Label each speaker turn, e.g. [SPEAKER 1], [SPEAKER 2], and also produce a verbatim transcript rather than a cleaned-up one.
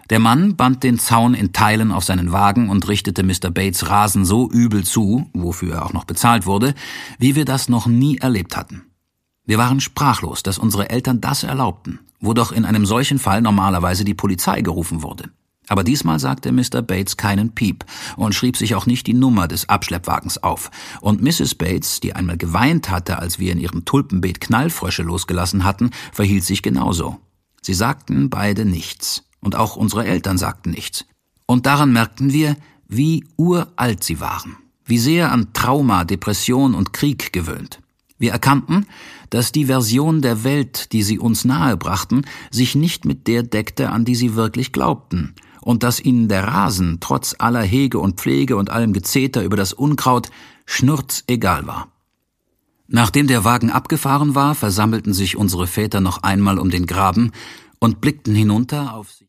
[SPEAKER 1] Der Mann band den Zaun in Teilen auf seinen Wagen und richtete Mister Bates Rasen so übel zu, wofür er auch noch bezahlt wurde, wie wir das noch nie erlebt hatten. Wir waren sprachlos, dass unsere Eltern das erlaubten, wo doch in einem solchen Fall normalerweise die Polizei gerufen wurde. Aber diesmal sagte Mister Bates keinen Piep und schrieb sich auch nicht die Nummer des Abschleppwagens auf. Und Misses Bates, die einmal geweint hatte, als wir in ihrem Tulpenbeet Knallfrösche losgelassen hatten, verhielt sich genauso. Sie sagten beide nichts. Und auch unsere Eltern sagten nichts. Und daran merkten wir, wie uralt sie waren, wie sehr an Trauma, Depression und Krieg gewöhnt. Wir erkannten, dass die Version der Welt, die sie uns nahebrachten, sich nicht mit der deckte, an die sie wirklich glaubten, und dass ihnen der Rasen trotz aller Hege und Pflege und allem Gezeter über das Unkraut schnurzegal war. Nachdem der Wagen abgefahren war, versammelten sich unsere Väter noch einmal um den Graben und blickten hinunter auf sie.